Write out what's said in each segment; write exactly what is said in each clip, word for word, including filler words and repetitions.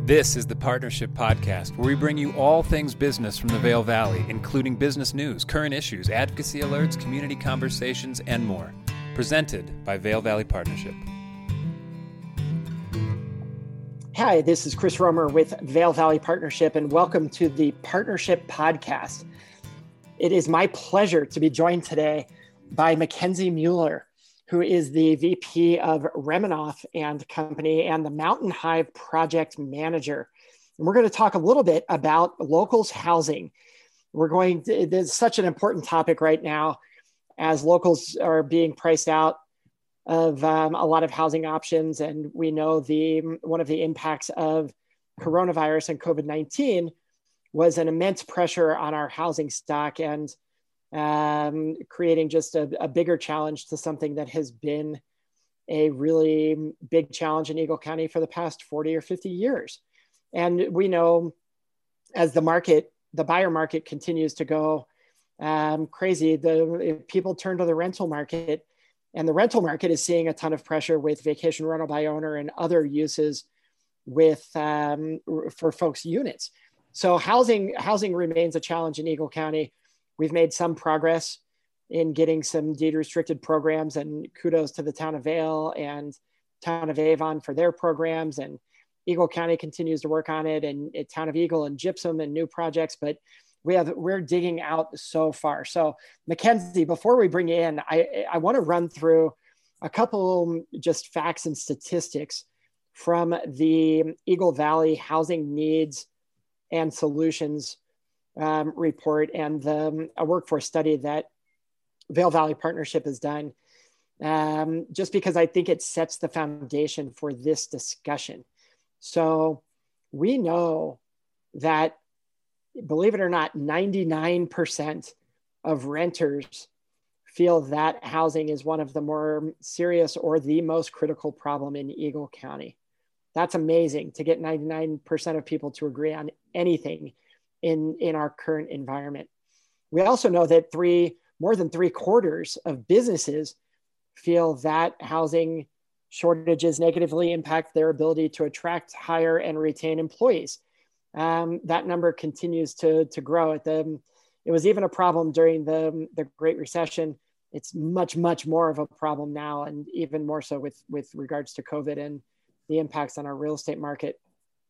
This is the Partnership Podcast, where we bring you all things business from the Vail Valley, including business news, current issues, advocacy alerts, community conversations, and more. Presented by Vail Valley Partnership. Hi, this is Chris Romer with Vail Valley Partnership, and welcome to the Partnership Podcast. It is my pleasure to be joined today by Mackenzie Mueller, who is the V P of Reminoff and Company and the Mountain Hive Project Manager. And we're going to talk a little bit about locals housing. We're going to, it's such an important topic right now as locals are being priced out of um, a lot of housing options. And we know the one of the impacts of coronavirus and COVID nineteen was an immense pressure on our housing stock and um, creating just a, a bigger challenge to something that has been a really big challenge in Eagle County for the past forty or fifty years. And we know as the market, the buyer market continues to go um, crazy, the people turn to the rental market, and the rental market is seeing a ton of pressure with vacation rental by owner and other uses with um, for folks' units. So housing housing remains a challenge in Eagle County. We've made some progress in getting some deed restricted programs, and kudos to the town of Vail and town of Avon for their programs. And Eagle County continues to work on it, and it, town of Eagle and Gypsum and new projects, but we have, we're digging out so far. So Mackenzie, before we bring you in, I, I want to run through a couple just facts and statistics from the Eagle Valley Housing Needs and Solutions Um, report and the, a workforce study that Vail Valley Partnership has done, um, just because I think it sets the foundation for this discussion. So we know that, believe it or not, ninety-nine percent of renters feel that housing is one of the more serious or the most critical problem in Eagle County. That's amazing to get ninety-nine percent of people to agree on anything in, in our current environment. We also know that three, more than three quarters of businesses feel that housing shortages negatively impact their ability to attract, hire, and retain employees. Um, that number continues to, to grow. At the, it was even a problem during the, the Great Recession. It's much, much more of a problem now, and even more so with, with regards to COVID and the impacts on our real estate market.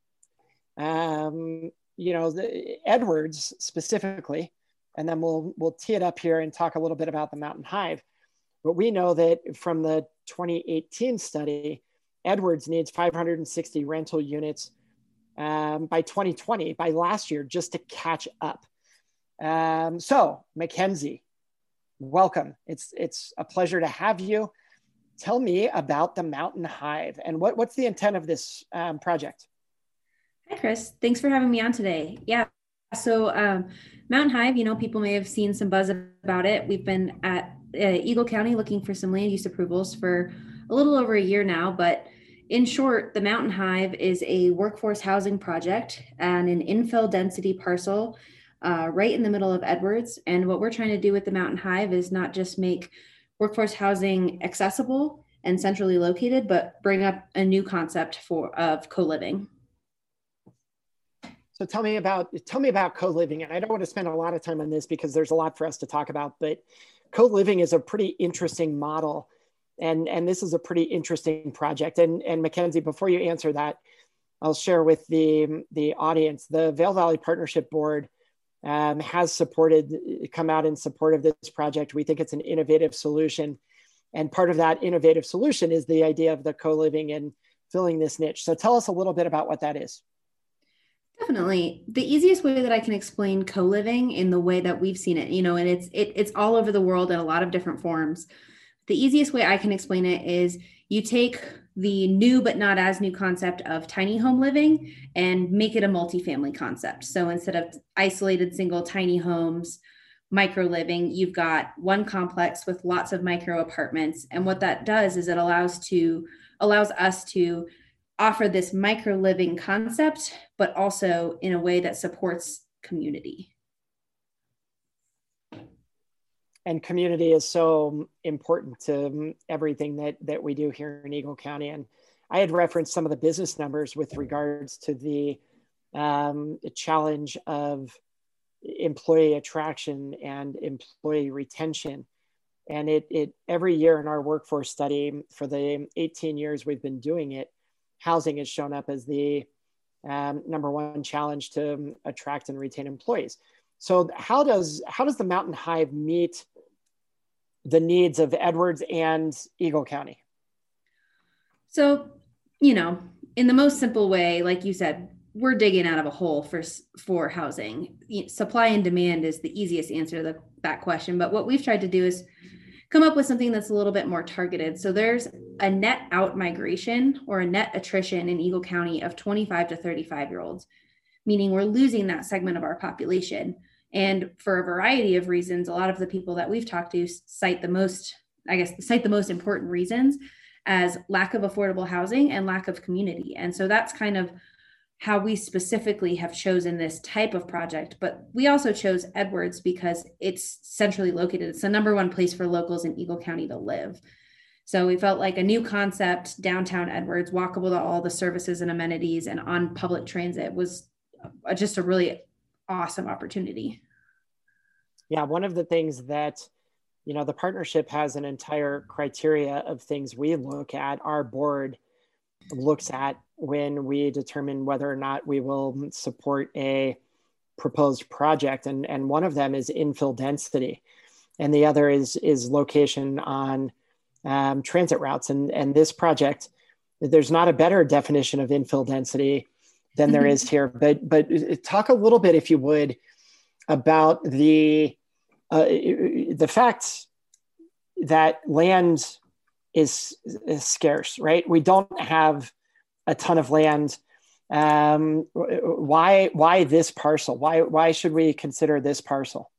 Um, you know, the Edwards specifically, and then we'll we'll tee it up here and talk a little bit about the Mountain Hive. But we know that from the twenty eighteen study, Edwards needs five hundred sixty rental units um, by twenty twenty, by last year, just to catch up. Um, so, Mackenzie, welcome. It's it's a pleasure to have you. Tell me about the Mountain Hive and what, what's the intent of this um, project? Hi, Chris. Thanks for having me on today. Yeah. So um, Mountain Hive, you know, people may have seen some buzz about it. We've been at uh, Eagle County looking for some land use approvals for a little over a year now. But in short, the Mountain Hive is a workforce housing project and an infill density parcel uh, right in the middle of Edwards. And what we're trying to do with the Mountain Hive is not just make workforce housing accessible and centrally located, but bring up a new concept for of co-living. So tell me about tell me about co-living. And I don't want to spend a lot of time on this because there's a lot for us to talk about, but co-living is a pretty interesting model. And, and this is a pretty interesting project. And, and Mackenzie, before you answer that, I'll share with the, the audience, the Vail Valley Partnership Board um, has supported, come out in support of this project. We think it's an innovative solution. And part of that innovative solution is the idea of the co-living and filling this niche. So tell us a little bit about what that is. Definitely. The easiest way that I can explain co-living in the way that we've seen it, you know, and it's it, it's all over the world in a lot of different forms. The easiest way I can explain it is you take the new but not as new concept of tiny home living and make it a multifamily concept. So instead of isolated single tiny homes, micro living, you've got one complex with lots of micro apartments. And what that does is it allows to allows us to offer this micro living concept, but also in a way that supports community. And community is so important to everything that, that we do here in Eagle County. And I had referenced some of the business numbers with regards to the um, challenge of employee attraction and employee retention. And it, it every year in our workforce study for the eighteen years we've been doing it, housing has shown up as the um, number one challenge to attract and retain employees. So how does how does the Mountain Hive meet the needs of Edwards and Eagle County? So, you know, in the most simple way, like you said, we're digging out of a hole for for housing. Supply and demand is the easiest answer to the, that question. But what we've tried to do is come up with something that's a little bit more targeted. So there's a net out migration or a net attrition in Eagle County of twenty-five to thirty-five year olds, meaning we're losing that segment of our population. And for a variety of reasons, a lot of the people that we've talked to cite the most, I guess, cite the most important reasons as lack of affordable housing and lack of community. And so that's kind of how we specifically have chosen this type of project. But we also chose Edwards because it's centrally located. It's the number one place for locals in Eagle County to live. So we felt like a new concept, downtown Edwards, walkable to all the services and amenities and on public transit was just a really awesome opportunity. Yeah, one of the things that, you know, the partnership has an entire criteria of things we look at, our board looks at when we determine whether or not we will support a proposed project. And, and one of them is infill density. And the other is, is location on um, transit routes. And, and this project, there's not a better definition of infill density than there is here. But, but talk a little bit, if you would, about the, uh, the fact that land is, is scarce, right? We don't have a ton of land. Um, why, why this parcel? Why, why should we consider this parcel?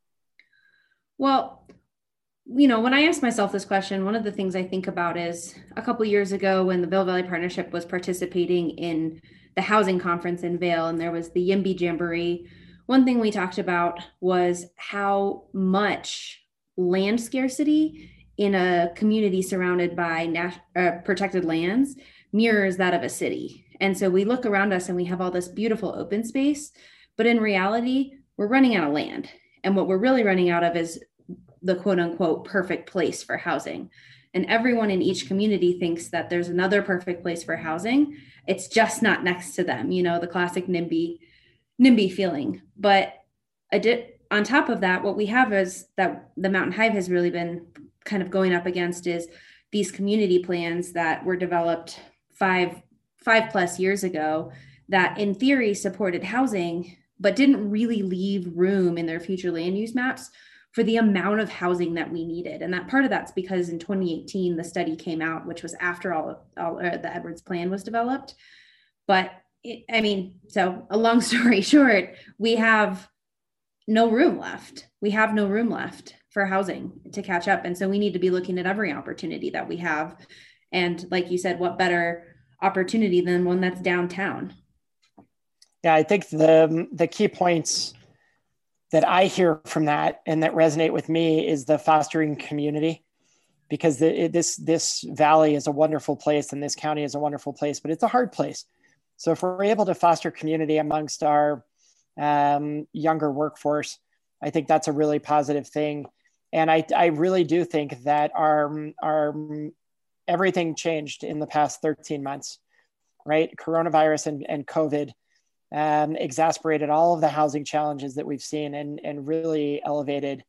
Well, you know, when I ask myself this question, one of the things I think about is a couple of years ago when the Vail Valley Partnership was participating in the housing conference in Vail, and there was the YIMBY Jamboree. One thing we talked about was how much land scarcity in a community surrounded by nat- uh, protected lands mirrors that of a city. And so we look around us and we have all this beautiful open space, but in reality, we're running out of land. And what we're really running out of is the quote unquote perfect place for housing. And everyone in each community thinks that there's another perfect place for housing. It's just not next to them, you know, the classic NIMBY, NIMBY feeling. But a di- on top of that, what we have is that the Mountain Hive has really been kind of going up against is these community plans that were developed five, five plus years ago that in theory supported housing, but didn't really leave room in their future land use maps for the amount of housing that we needed. And that part of that's because in twenty eighteen, the study came out, which was after all, all uh, the Edwards plan was developed. But it, I mean, so a long story short, we have no room left. We have no room left for housing to catch up. And so we need to be looking at every opportunity that we have. And like you said, what better opportunity than one that's downtown? Yeah, I think the the key points that I hear from that and that resonate with me is the fostering community, because the, this this valley is a wonderful place and this county is a wonderful place, but it's a hard place. So if we're able to foster community amongst our um, younger workforce, I think that's a really positive thing. And I, I really do think that our, our everything changed in the past thirteen months, right? Coronavirus and, and COVID um, exacerbated all of the housing challenges that we've seen and, and really elevated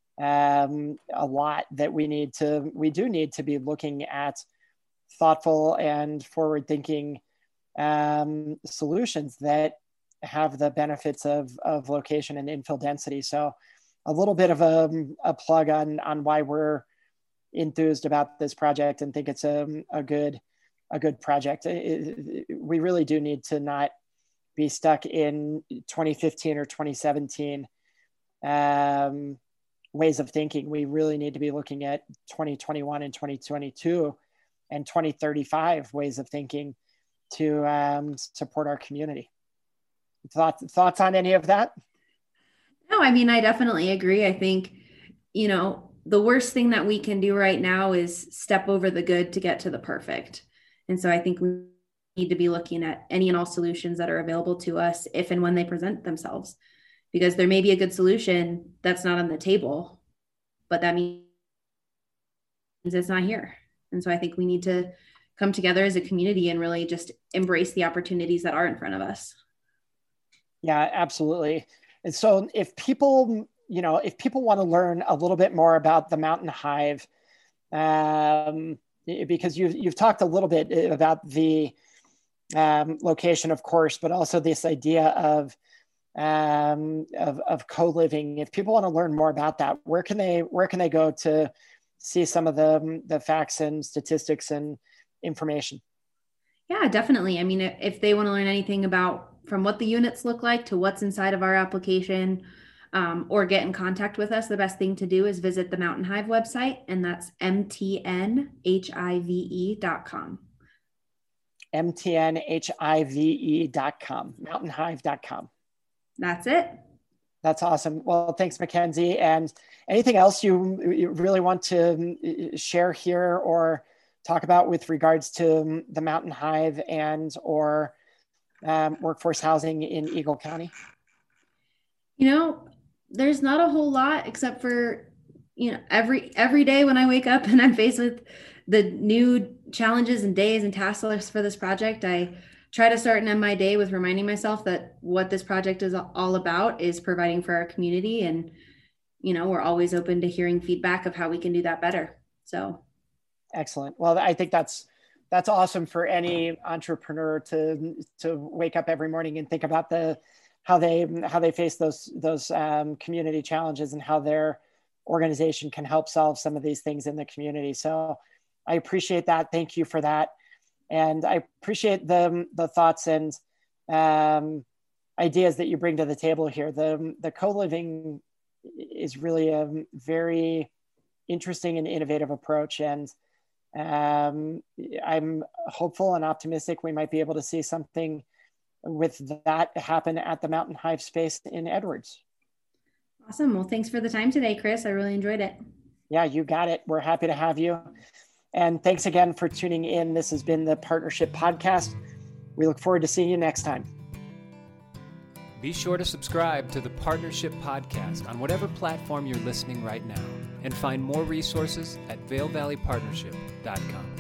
um, a lot that we need to, we do need to be looking at thoughtful and forward-thinking um, solutions that have the benefits of, of location and infill density. So a little bit of a, a plug on, on why we're enthused about this project and think it's a, a good, a good project. It, it, we really do need to not be stuck in twenty fifteen or twenty seventeen um, ways of thinking. We really need to be looking at twenty twenty-one and twenty twenty-two and twenty thirty-five ways of thinking to um, support our community. Thoughts, thoughts on any of that? No, I mean, I definitely agree. I think, you know, the worst thing that we can do right now is step over the good to get to the perfect. And so I think we need to be looking at any and all solutions that are available to us if and when they present themselves, because there may be a good solution that's not on the table, but that means it's not here. And so I think we need to come together as a community and really just embrace the opportunities that are in front of us. Yeah, absolutely. And so if people, you know, if people want to learn a little bit more about the Mountain Hive, um, because you've, you've talked a little bit about the um, location, of course, but also this idea of, um, of, of co-living. If people want to learn more about that, where can they, where can they go to see some of the, the facts and statistics and information? Yeah, definitely. I mean, if they want to learn anything about from what the units look like to what's inside of our application, um, or get in contact with us, the best thing to do is visit the Mountain Hive website, and that's M T N H I V E dot com. M T N H I V E dot com, mountain hive dot com. That's it. That's awesome. Well, thanks, Mackenzie. And anything else you, you really want to share here or talk about with regards to the Mountain Hive and or um, workforce housing in Eagle County? You know, there's not a whole lot except for, you know, every every day when I wake up and I'm faced with the new challenges and days and task lists for this project, I try to start and end my day with reminding myself that what this project is all about is providing for our community. And, you know, we're always open to hearing feedback of how we can do that better. So. Excellent. Well, I think that's that's awesome for any entrepreneur to to wake up every morning and think about the how they how they face those those um, community challenges and how their organization can help solve some of these things in the community. So I appreciate that. Thank you for that, and I appreciate the the thoughts and um, ideas that you bring to the table here. The the co-living is really a very interesting and innovative approach, and Um, I'm hopeful and optimistic we might be able to see something with that happen at the Mountain Hive space in Edwards. Awesome. Well, thanks for the time today, Chris. I really enjoyed it. Yeah, you got it. We're happy to have you. And thanks again for tuning in. This has been the Partnership Podcast. We look forward to seeing you next time. Be sure to subscribe to the Partnership Podcast on whatever platform you're listening right now, and find more resources at vail valley partnership dot com.